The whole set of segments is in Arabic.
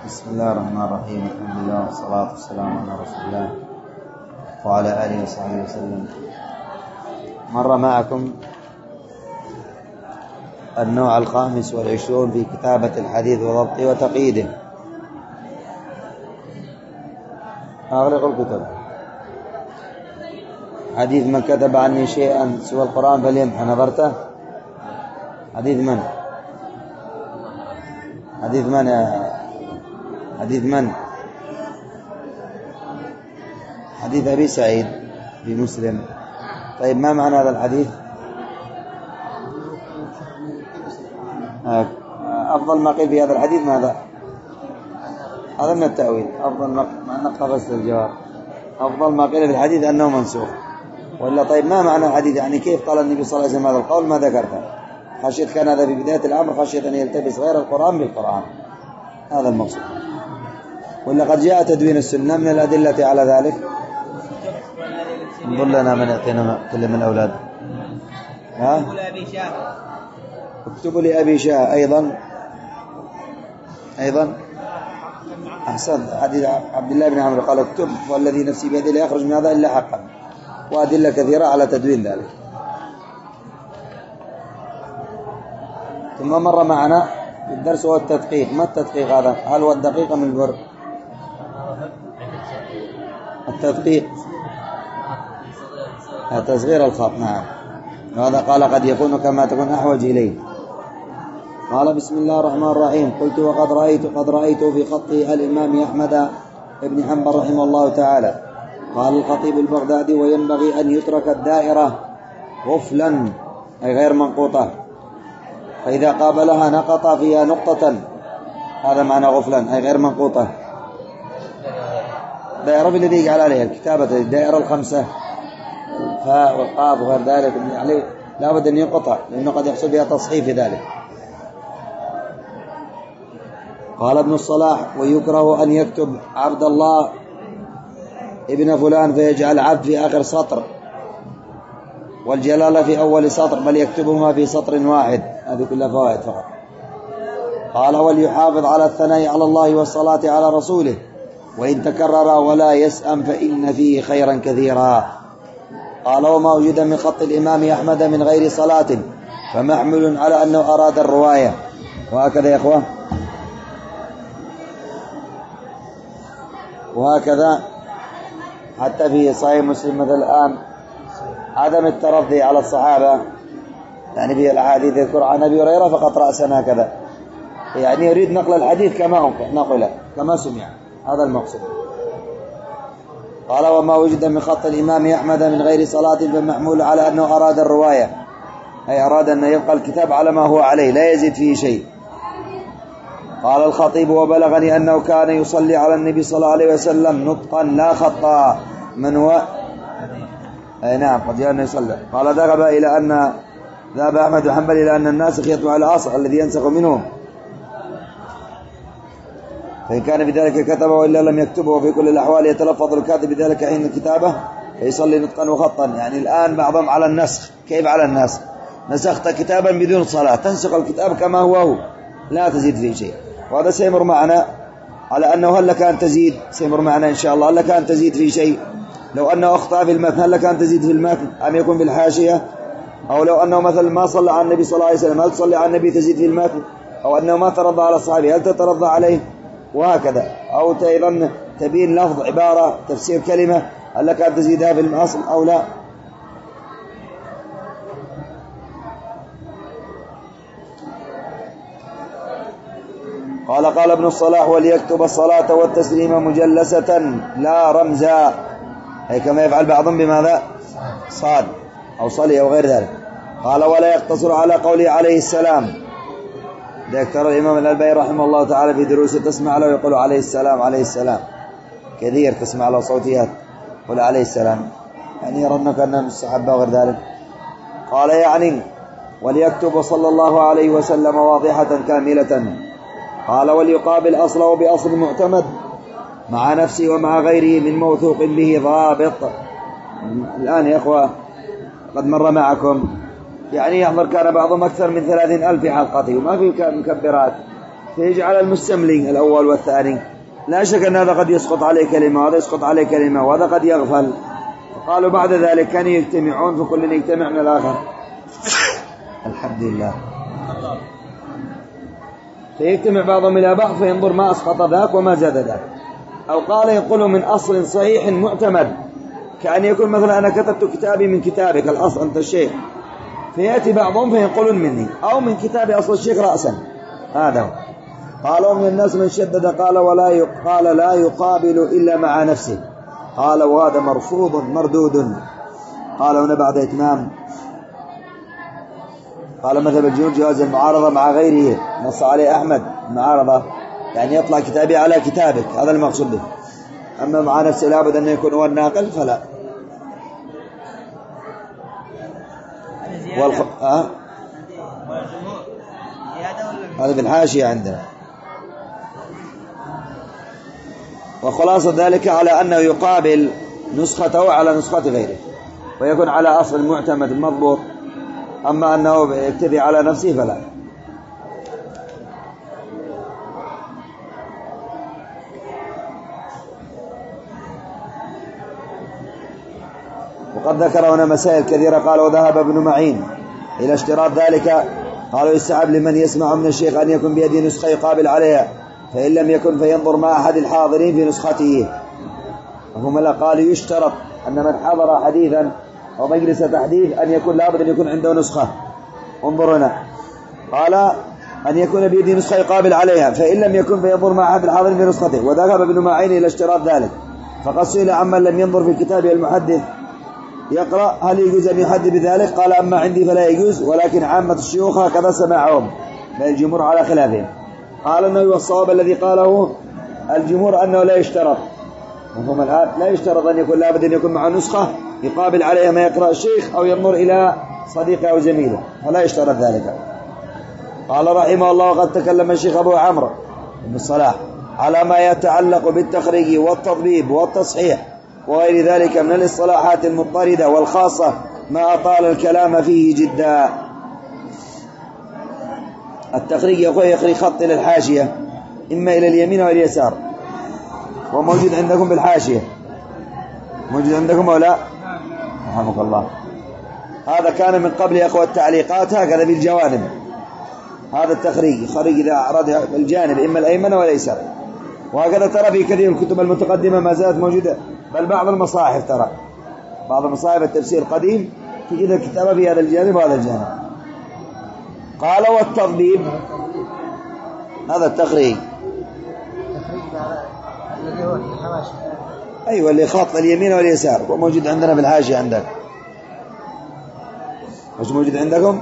بسم الله الرحمن الرحيم. الحمد لله والصلاة والسلام على رسول الله وعلى آله وصحبه وسلم. مر معكم النوع 25 في كتابة الحديث وضبطه وتقييده. أغلق الكتب. حديث من كتب عني شيئا سوى القرآن فليمحى. نظرته؟ حديث من؟ حديث من حديث من؟ حديث أبي سعيد في مسلم. طيب ما معنى هذا الحديث؟ أفضل ما قيل في هذا الحديث ماذا؟ هذا من التأويل. أفضل ما نقبست الجواب. أفضل ما قيل في الحديث أنه منسوخ. ولا طيب ما معنى الحديث؟ يعني كيف قال النبي صلى الله عليه وسلم هذا القول ما ذكرته؟ خشيت كان هذا في بداية الأمر، خشيت أن يلتبس غير القرآن بالقرآن. هذا المقصود. ولا قد جاء تدوين السنة من الأدلة على ذلك. انظر لنا من يعطينا كل من أولاد. اكتبوا لأبي شاه أيضا أحسن. حديث عبد الله بن عمرو قال اكتب والذي نفسي بيده لا يخرج من هذا إلا حقا. وأدلة كثيرة على تدوين ذلك. ثم مر معنا الدرس هو التدقيق. ما التدقيق هذا؟ هل هو الدقيقة من البر؟ التدقيق تصغير الخط. نعم. وهذا قال قد يكون كما تكون أحوج إليه. قال بسم الله الرحمن الرحيم. قلت وقد رأيت في خطه الإمام أحمد بن حنبل رحمه الله تعالى. قال الخطيب البغدادي وينبغي أن يترك الدائرة غفلا أي غير منقوطة، فإذا قابلها نقط فيها نقطة. هذا معنى غفلا أي غير منقوطة. دائرة بالذي يجعل عليها الكتابة الدائرة الخمسة الفاء والقاف وغير ذلك عليه لا بد أن ينقطع لأنه قد يحصل بها تصحيف في ذلك. قال ابن الصلاح ويكره أن يكتب عبد الله ابن فلان فيجعل عبد في آخر سطر والجلالة في أول سطر، بل يكتبهما في سطر واحد. هذه كلها فوائد فقط. قال وليحافظ على الثناء على الله والصلاة على رسوله وإن تكرر ولا يسأم فإن فيه خيرا كثيرا. قال وما وجد من خط الإمام أحمد من غير صلاة فمحمل على أنه أراد الرواية. وهكذا يا أخوة، وهكذا حتى في صحيح مسلم مثل الآن عدم الترضي على الصحابة، يعني في الأحاديث يذكر عن أبي هريرة فقط رأسنا كذا، يعني يريد نقل الحديث كما نقل كما سمع. هذا المقصود. قال وما وجد من خط الإمام أحمد من غير صلاة فمحمول على أنه أراد الرواية، أي أراد أن يبقى الكتاب على ما هو عليه لا يزيد فيه شيء. قال الخطيب وبلغني أنه كان يصلي على النبي صلى الله عليه وسلم نطقا لا خطا. من هو؟ أي نعم قد جاء أن يصلي. قال ذهب أحمد بن حنبل إلى أن الناسخ يتبع الأصل الذي ينسخ منه، فإن كان بذلك كتبه وإلا لم يكتبه، وفي كل الأحوال يتلفظ الكاتب بذلك حين الكتابة فيصلي نطقا وخطا. يعني الآن بعضهم على النسخ. كيف على النسخ؟ نسخت كتابا بدون صلاة تنسخ الكتاب كما هو لا تزيد فيه شيء. وهذا سيمر معنا على أنه هل لك أن تزيد، سيمر معنا إن شاء الله، هل لك أن تزيد في شيء؟ لو أنه أخطأ في المتن هل لك أن تزيد في المتن أم يكون بالحاشية؟ أو لو أنه مثلا ما صلى على النبي صلى الله عليه وسلم هل تصلي على النبي تزيد في المتن؟ أو أنه ما ترضى على الصحابي هل تترضى عليه؟ وهكذا. أو أيضا تبين لفظ عبارة تفسير كلمة هل لك أن تزيدها في الأصل أو لا؟ قال ابن الصلاح وليكتب الصلاة والتسليم مجلسة لا رمزا، أي كما يفعل بعضهم بماذا؟ صاد أو صلي أو غير ذلك. قال ولا يقتصر على قوله عليه السلام. ذكر الإمام الألباني رحمه الله تعالى في دروسه تسمع له يقول عليه السلام عليه السلام كثير، تسمع له صوتيات قل عليه السلام، يعني يرون كأنه مستحب وغير ذلك. قال يعني وليكتب صلى الله عليه وسلم واضحة كاملة. قال وليقابل أصله بأصل معتمد مع نفسه ومع غيره من موثوق به ضابط. الآن يا أخوة قد مر معكم يعني يحضر كان بعضهم أكثر من 30,000 في حلقته وما في مكبرات، فيجعل المستملي الأول والثاني. لا شك أن هذا قد يسقط عليه كلمة وهذا يسقط عليه كلمة وهذا قد يغفل. قالوا بعد ذلك كانوا يجتمعون فكل يجتمع من الآخر. الحمد لله. فيجتمع بعضهم إلى بعض فينظر ما أسقط ذاك وما زاد ذاك. أو قال ينقل من أصل صحيح معتمد، كأن يكون مثلا أنا كتبت كتابي من كتابك الأصل أنت الشيخ، فيأتي بعضهم فينقلون مني، أو من كتاب أصل الشيخ رأسا. هذا هو. قالوا من الناس من شدد قال لا يقابل إلا مع نفسه. قال وهذا مرفوض مردود. قال هنا بعد إتمام قال مذهب الجمهور جواز المعارضة مع غيره، نص عليه أحمد المعارضة يعني يطلع كتابي على كتابك، هذا المقصود به. أما مع نفسه لابد أن يكون هو الناقل فلا. هذا في الحاشية عندنا. وخلاصة ذلك على أنه يقابل نسخته على نسخة غيره ويكون على أصل معتمد مضبوط. أما أنه يكتفي على نفسه فلا. وقد ذكر هنا مسائل كثيرة. قال وذهب ابن معين إلى اشتراط ذلك. قالوا يستحب لمن يسمع من الشيخ أن يكون بيده نسخة يقابل عليها، فإن لم يكن فينظر مع أحد الحاضرين في نسخته. وهم لا قالوا يشترط أن من حضر حديثا أو مجلس تحديث أن يكون لابد أن يكون عنده نسخة. انظر هنا قال أن يكون بيده نسخة يقابل عليها، فإن لم يكن فينظر مع أحد الحاضرين في نسخته. وذهب ابن معين إلى اشتراط ذلك. فقد سئل عمن لم ينظر في كتابه المحدث يقرأ هل يجوز أن يحدث بذلك؟ قال أما عندي فلا يجوز، ولكن عامة الشيوخ هكذا سماعهم، بل الجمهور على خلافهم. قال أنه والصواب الذي قاله الجمهور أنه لا يشترط. وهم الآن لا يشترط أن يكون لابد أن يكون مع نسخة يقابل عليها ما يقرأ الشيخ أو ينظر إلى صديقه أو زميله، فلا يشترط ذلك. قال رحمه الله وقد تكلم الشيخ أبو عمرو بن الصلاح على ما يتعلق بالتخريج والتطبيب والتصحيح وغير ذلك من الاصطلاحات المضطردة والخاصة ما أطال الكلام فيه جدا. التخريج يخرج خط إلى الحاشية إما إلى اليمين أو اليسار، وموجود عندكم بالحاشية، موجود عندكم أو لا؟ رحمك الله. هذا كان من قبل أقوى التعليقات هكذا بالجوانب. هذا التخريج يخرج إذا أراد الجانب إما الأيمن والأيسر، وهكذا ترى في كثير من الكتب المتقدمة ما زالت موجودة، بل بعض المصاحف ترى بعض المصاحف التفسير القديم تجد الكتابة في هذا الجانب وهذا الجانب. قال والتضبيب هذا التخريج أيوة اللي خط اليمين واليسار، وموجود عندنا بالحاشية عندك. وش موجود عندكم؟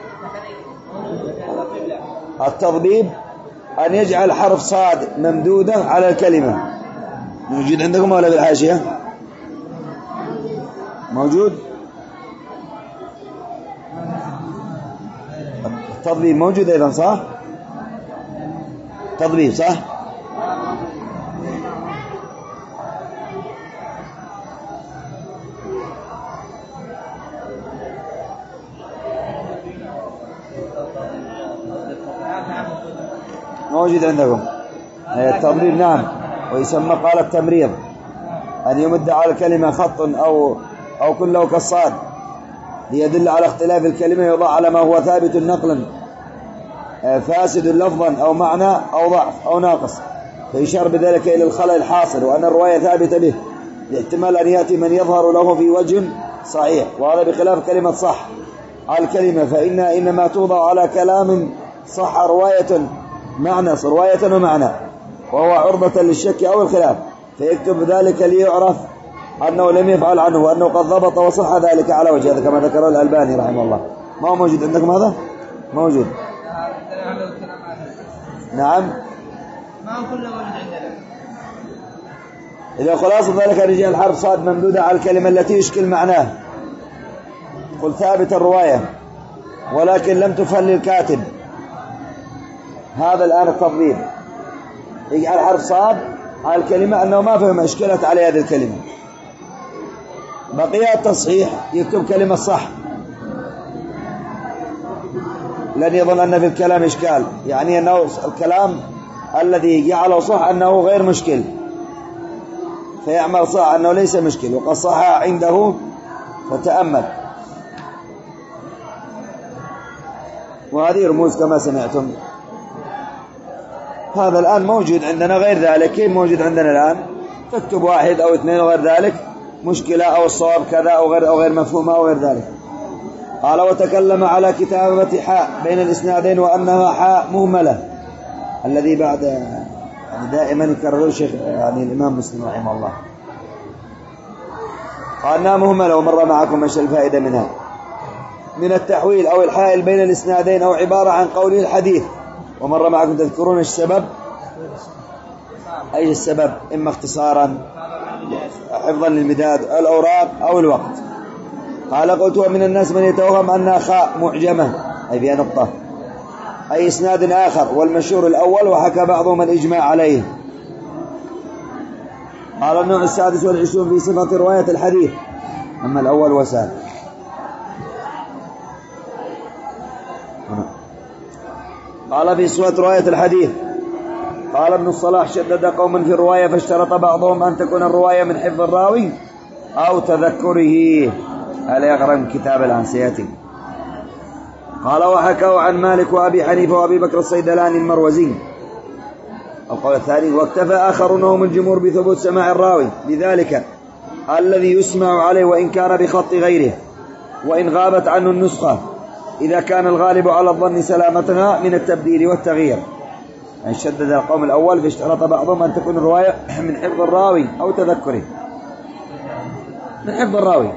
التضبيب أن يجعل حرف صاد ممدودة على الكلمة. موجود عندكم ولا بالحاشية؟ موجود؟ التضبيب موجود أيضا صح؟ تضبيب صح؟ موجود عندكم التضبيب نعم، ويسمى قال التمريض أن يمد على الكلمة خط أو كله كالصاد ليدل على اختلاف الكلمة، يضع على ما هو ثابت نقلا فاسد لفظا أو معنى أو ضعف أو ناقص، فيشار بذلك إلى الخلل الحاصل وأن الرواية ثابتة به، لاحتمال أن يأتي من يظهر له في وجه صحيح، وهذا بخلاف كلمة صح على الكلمة، فإنها إنما توضع على كلام صح رواية معنى رواية ومعنى، وهو عرضة للشك أو الخلاف، فيكتب ذلك ليعرف أنه لم يفعل عنه وأنه قد ضبط وصح ذلك على وجه، هذا كما ذكره الألباني رحمه الله. ما هو موجود عندكم هذا؟ موجود نعم، ما هو كله موجود عندنا. إذا خلاصة ذلك أن يجعل الحرف صاد ممدودة على الكلمة التي يشكل معناه، قل ثابت الرواية ولكن لم تفهم للكاتب، هذا الآن التضبيب، يجعل حرف صاد على الكلمة أنه ما فهم إشكالت على هذه الكلمة. بقي التصحيح يكتب كلمة صح لن يظن أن في الكلام إشكال، يعني أنه الكلام الذي جعله صح أنه غير مشكل، فيعمل صح أنه ليس مشكل وقد صح عنده، فتأمل. وهذه رموز كما سمعتم. هذا الآن موجود عندنا، غير ذلك كيف موجود عندنا الآن؟ تكتب واحد أو اثنين وغير ذلك مشكلة، أو الصواب كذا أو غير مفهومة أو غير ذلك. قال وتكلم على كتابة حاء بين الإسنادين وأنها حاء مهملة، الذي بعد يعني دائما يكرر الشيخ يعني الإمام مسلم رحمه الله، قالنا مهملة ومر معكم ايش الفائدة منها، من التحويل أو الحائل بين الإسنادين، أو عبارة عن قوله الحديث، ومر معكم تذكرون ايش السبب؟ أي السبب؟ إما اختصارا حفظا للمداد الأوراق أو الوقت. قال قلت ومن الناس من يتوهم أنها خاء معجمة أي بها نقطة أي إسناد آخر، والمشهور الأول، وحكى بعضهم الإجماع عليه. قال النوع 26 في صفة رواية الحديث، أما الأول وسال. قال في صفة رواية الحديث، قال ابن الصلاح شدد قوما في الرواية فاشترط بعضهم أن تكون الرواية من حفظ الراوي أو تذكره. هل يقرأ من كتاب الآن سيأتي. قال وحكوا عن مالك وأبي حنيفة وأبي بكر الصيدلاني المروزي القول الثاني، واكتفى آخرون هم الجمهور بثبوت سماع الراوي بذلك الذي يسمع عليه وإن كان بخط غيره، وإن غابت عنه النسخة، إذا كان الغالب على الظن سلامتها من التبديل والتغيير. يعني شدد القوم الأول فاشترط بعضهم أن تكون الرواية من حفظ الراوي أو تذكره، من حفظ الراوي.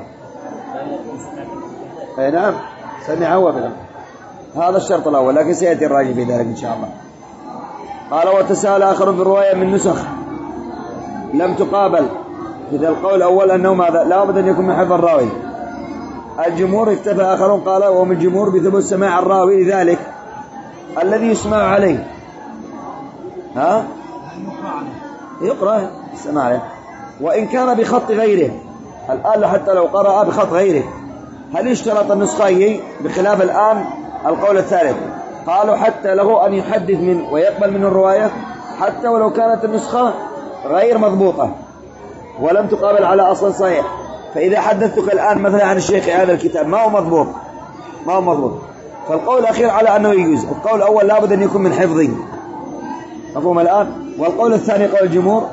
أي نعم سمع هو بلا، هذا الشرط الأول، لكن سيأتي الراجع في ذلك إن شاء الله. قال وتساءل آخر في الرواية من نسخ لم تقابل، إذا القول الأول أنه ماذا؟ لا بد أن يكون من حفظ الراوي. الجمهور اكتفى آخرون قال ومن الجمهور بثبوت سماع الراوي لذلك الذي يسمع عليه. ها؟ يقرأ السماع عليه وإن كان بخط غيره. الآن حتى لو قرأ بخط غيره، هل يشترط النسخة بخلاف الآن القول الثالث؟ قالوا حتى له أن يحدث من ويقبل من الرواية حتى ولو كانت النسخة غير مضبوطة ولم تقابل على أصل صحيح. فإذا حدثتك الآن مثلا عن الشيخ هذا الكتاب ما هو مضبوط، فالقول الأخير على أنه يجوز. القول الأول لابد أن يكون من حفظه، مفهوم الآن؟ والقول الثاني قول الجمهور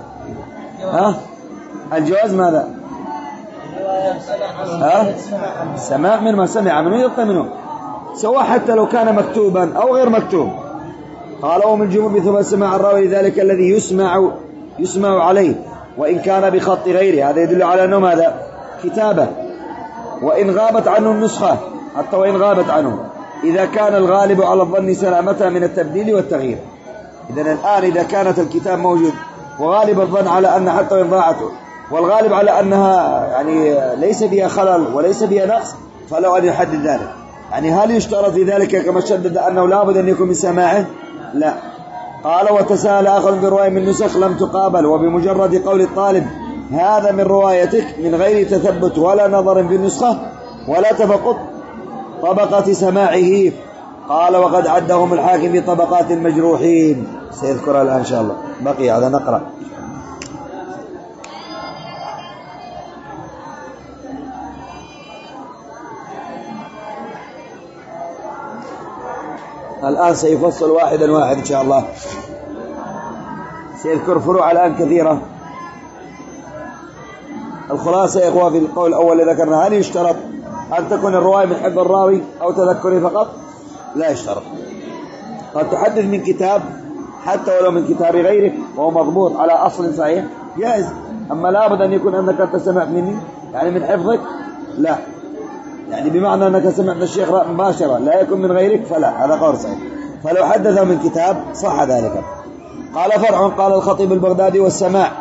الجواز ماذا؟ سماع من ما سمع منه يلقى منه، سواء حتى لو كان مكتوبا أو غير مكتوب. قالوا من الجمهور بثبوت سماع الراوي ذلك الذي يسمع عليه وإن كان بخط غيره، هذا يدل على أنه ماذا؟ كتابة. وإن غابت عنه النسخة، حتى وإن غابت عنه، إذا كان الغالب على الظن سلامتها من التبديل والتغيير. إذن الآن إذا كانت الكتاب موجود وغالب الظن على أن حتى وإن ضاعته، والغالب على أنها يعني ليس بها خلل وليس بها نقص، فلو أن يحدد ذلك. يعني هل يشترط في ذلك كما شدد أنه لابد أن يكون من سماعه؟ لا. قال وتساءل آخر برواية من نسخ لم تقابل، وبمجرد قول الطالب هذا من روايتك من غير تثبت ولا نظر في النسخة ولا تفقد طبقة سماعه. قال وقد عدهم الحاكم في طبقات المجروحين، سيذكرها الآن إن شاء الله. بقي هذا نقرأ. الآن سيفصل واحدا إن شاء الله، سيذكر فروع الآن كثيرة. الخلاصة يا إخوة في القول الأول اللي ذكرنا، هل يشترط أن تكون الرواية من حفظ الراوي أو تذكره فقط؟ لا يشترط. قد تحدث من كتاب حتى ولو من كتاب غيرك وهو مضبوط على أصل صحيح جائز، أما لابد أن يكون أنك أنت سمعت مني يعني من حفظك، لا، يعني بمعنى أنك سمعت الشيخ مباشرة لا يكون من غيرك، فلا، هذا قول صحيح. فلو حدث من كتاب صح ذلك. قال فرع. قال الخطيب البغدادي والسماع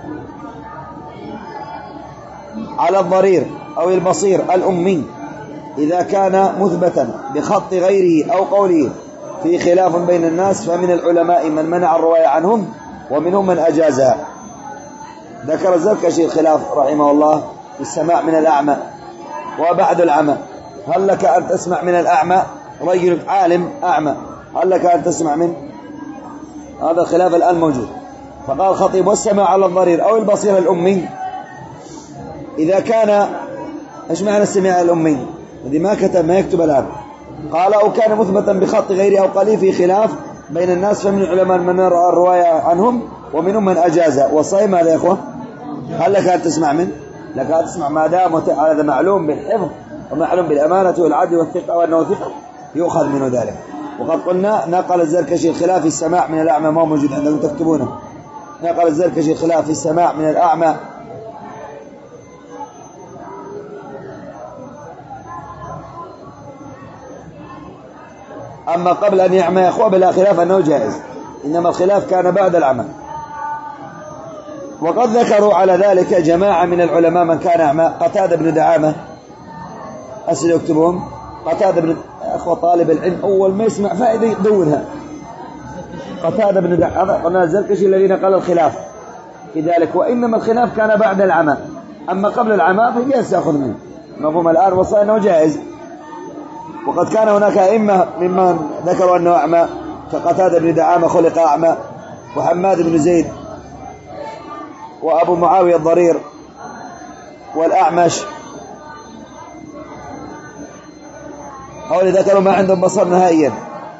على الضرير أو البصير الأمي إذا كان مثبتا بخط غيره أو قوله في خلاف بين الناس، فمن العلماء من منع الرواية عنهم ومنهم من أجازها. ذكر الزركشي الخلاف رحمه الله في السماع من الأعمى وبعد العمى. هل لك أن تسمع من الأعمى رجل عالم أعمى هل لك أن تسمع منه؟ هذا خلاف الآن موجود. فقال الخطيب: والسماع على الضرير أو البصير الأمي إذا كان، إيش معنى السماع الأمي؟ الذي ما كتب ما يكتب الآن. قال: أو كان مثبتا بخط غيره أو قليل في خلاف بين الناس، فمن العلماء من رأى الرواية عنهم ومنهم من أجاز. والصحيح ماذا يا إخوة؟ هل لك أن تسمع منه؟ لك أن تسمع ما دام هذا معلوم بالحفظ ومعلوم بالأمانة والعدل والثقة وأنه ثقة يؤخذ منه ذلك. وقد قلنا نقل الزركشي الخلاف في السماع من الأعمى، ما موجود عندكم تكتبونه. نقل الزركشي الخلاف في السماع من الأعمى. أما قبل أن يعمى يا أخوة بلا خلاف أنه جائز، إنما الخلاف كان بعد العمى. وقد ذكروا على ذلك جماعة من العلماء من كان أعمى. قتادة بن دعامة، أسئلة يكتبون. قتادة بن أخوة طالب العلم أول ما يسمع فائدة يدونها. قتادة بن دعامة قلنا الزركشي الذي نقل الخلاف في ذلك، وإنما الخلاف كان بعد العمى، أما قبل العمى فجائز تأخذ منه. مفهوم الآن؟ وصل أنه جائز. وقد كان هناك أئمة ممن ذكروا أنه أعمى كقتادة بن دعامة خلق أعمى، وحماد بن زيد، وأبو معاوية الضرير، والأعمش. هؤلاء ذكروا ما عندهم بصر نهائيا.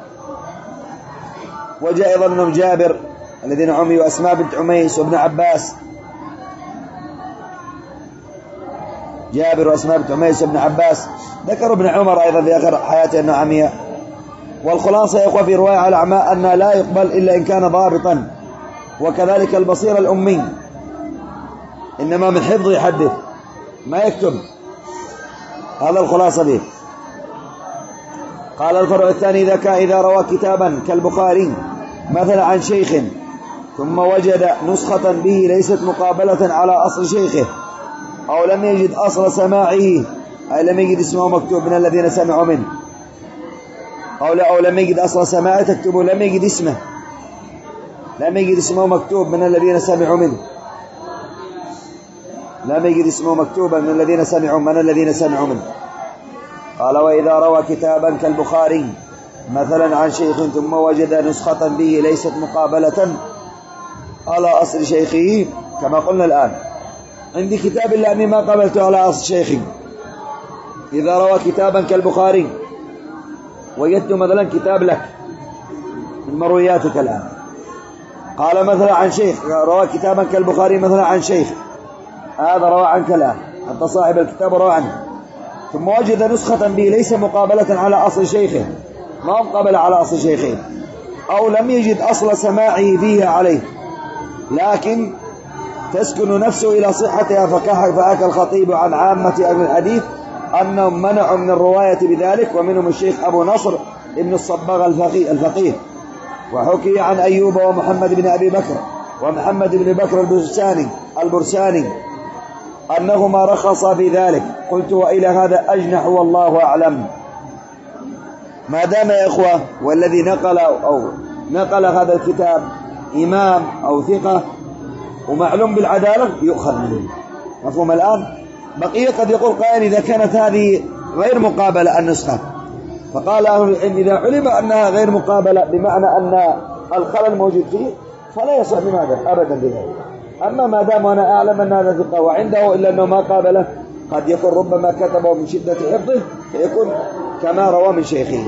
وجاء أيضا منهم جابر الذين عمي، وأسماء بنت عميس، وابن عباس. جابر وأسماء بنت عميس وابن عباس. ذكروا ابن عمر أيضا في آخر حياته أنه عمي. والخلاصة يا إخوة في رواية على الأعمى أن لا يقبل إلا إن كان ضابطا، وكذلك البصير الأمي إنما من حفظ يحدث ما يكتب. هذا الخلاصة به. قال: الفرع الثاني: إذا روى كتابا كالبخاري مثلا عن شيخ ثم وجد نسخة به ليست مقابلة على أصل شيخه، أو لم يجد أصل سماعه، أي لم يجد اسمه مكتوب من الذين سمعوا منه، أو لم يجد أصل سماعه تكتبه لم يجد اسمه، لم يجد اسمه مكتوب من الذين سمعوا منه، لم يجد اسمه مكتوبا من الذين سمعوا منه. قال: وإذا روى كتابا كالبخاري مثلا عن شيخ ثم وجد نسخة به ليست مقابلة على أصل شيخه، كما قلنا الآن عندي كتاب إلا أني ما قابلته على أصل شيخي. إذا روى كتابا كالبخاري وجدت مثلا كتاب لك من مروياتك الآن، قال مثلا عن شيخ، روى كتابا كالبخاري مثلا عن شيخ، هذا روى عنك الآن، أنت صاحب الكتاب روى عنه، ثم وجد نسخة به ليس مقابلة على أصل شيخه، ما مقابل على أصل شيخه، أو لم يجد أصل سماعه فيها عليه، لكن تسكن نفسه إلى صحتها، فحكى الخطيب عن عامة أهل الحديث أنهم منعوا من الرواية بذلك، ومنهم الشيخ أبو نصر ابن الصباغ الفقيه. وحكي عن أيوب ومحمد بن أبي بكر ومحمد بن بكر البرساني أنهما رخصا في ذلك. قلت: وإلى هذا أجنح والله أعلم. ما دام يا إخوة والذي نقل هذا الكتاب إمام أو ثقة ومعلوم بالعدالة يؤخذ منه. مفهوم الآن؟ بقية قد يقول قائل: إذا كانت هذه غير مقابلة النسخة، فقال أهل العلم: إذا علم أنها غير مقابلة بمعنى أن الخلل موجود فيه فلا يصح بماذا أبدا بذلك. أما ما دام أنا أعلم أن هذا ثقة وعنده إلا أنه ما قابله، قد يكون ربما كتبه من شدة حفظه فيكون كما روى من شيخه.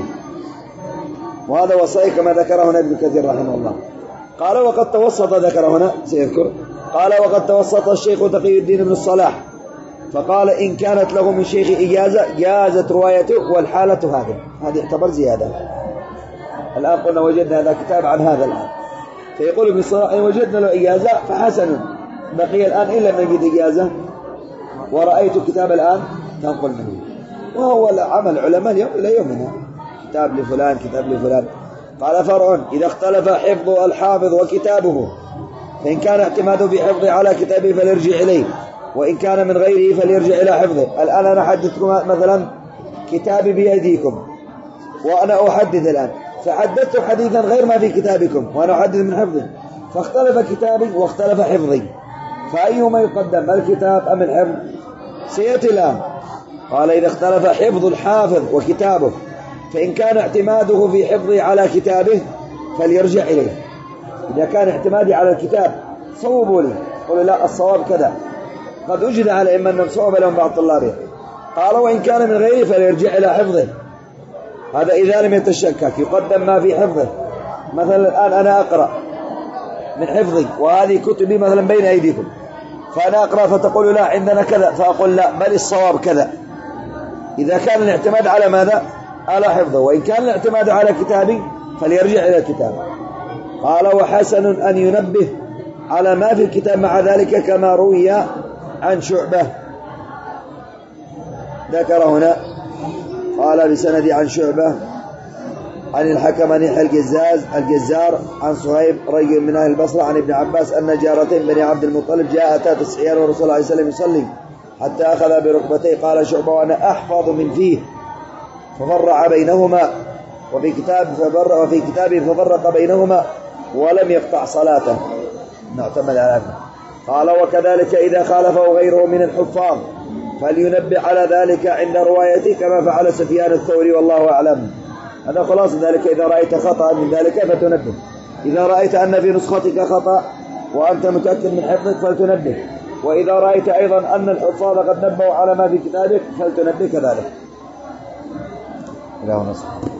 وهذا وصي كما ذكره هنا ابن كثير رحمه الله. قال: وقد توسط، ذكر هنا سيذكر، قال: وقد توسط الشيخ تقي الدين بن الصلاح فقال: إن كانت له من شيخ إجازة جازت روايته، والحالة هذه يعتبر زيادة. الآن قلنا وجدنا هذا كتاب عن هذا الآن، فيقول ابن الصلاح: إن وجدنا له إجازة فحسن، بقي الآن إلا من نجد إجازة ورأيت كتاب الآن تنقل منه. وهو عمل علماء اليوم إلى يومنا، كتاب لفلان كتاب لفلان. قال: فرع: إذا اختلف حفظ الحافظ وكتابه، فإن كان اعتماده في حفظه على كتابه فليرجع إليه، وإن كان من غيره فليرجع إلى حفظه. الآن أنا أحدثكم مثلا كتابي بأيديكم وأنا أحدد الآن، فحدثت حديثا غير ما في كتابكم وأنا أحدث من حفظه، فاختلف كتابي واختلف حفظي، فأيهما يقدم، الكتاب أم الحفظ؟ سيأتي الآن. قال: إذا اختلف حفظ الحافظ وكتابه، فإن كان اعتماده في حفظه على كتابه فليرجع إليه. إذا كان اعتمادي على الكتاب صوبوا لي، قولوا لا الصواب كذا، قد وجد على إما أنهم صوب لهم بعض طلابه. قال وإن كان من غيره فليرجع إلى حفظه. هذا إذا لم يتشكك يقدم ما في حفظه. مثلا الآن أنا أقرأ من حفظي وهذه كتبي مثلا بين أيديكم، فأنا أقرأ فتقول لا عندنا كذا، فأقول لا بل الصواب كذا. إذا كان الاعتماد على ماذا؟ على حفظه. وإن كان الاعتماد على كتابي فليرجع إلى الكتاب. قال وحسن أن ينبه على ما في الكتاب مع ذلك كما روي عن شعبة. ذكر هنا قال بسند عن شعبة عن الحكم عن الجزار عن صهيب رجل من أهل البصرة عن ابن عباس أن جارتين بني عبد المطلب جاءتا تسعيان ورسول الله صلى الله عليه وسلم يصلي حتى أخذ بركبتيه. قال شعبة وأنا أحفظ من فيه ففرع بينهما، وفي كتابه ففرق بينهما ولم يقطع صلاته. نعتمد على هذا. قال وكذلك إذا خالفه غيره من الحفاظ فلينبه على ذلك عند روايته كما فعل سفيان الثوري والله أعلم. هذا خلاص ذلك. إذا رأيت خطأ من ذلك فتنبه. إذا رأيت أن في نسختك خطأ وأنت متأكد من حفظك فلتنبه. وإذا رأيت أيضا أن الحفاظ قد نبهوا على ما في كتابك فلتنبه كذلك. إلى هنا.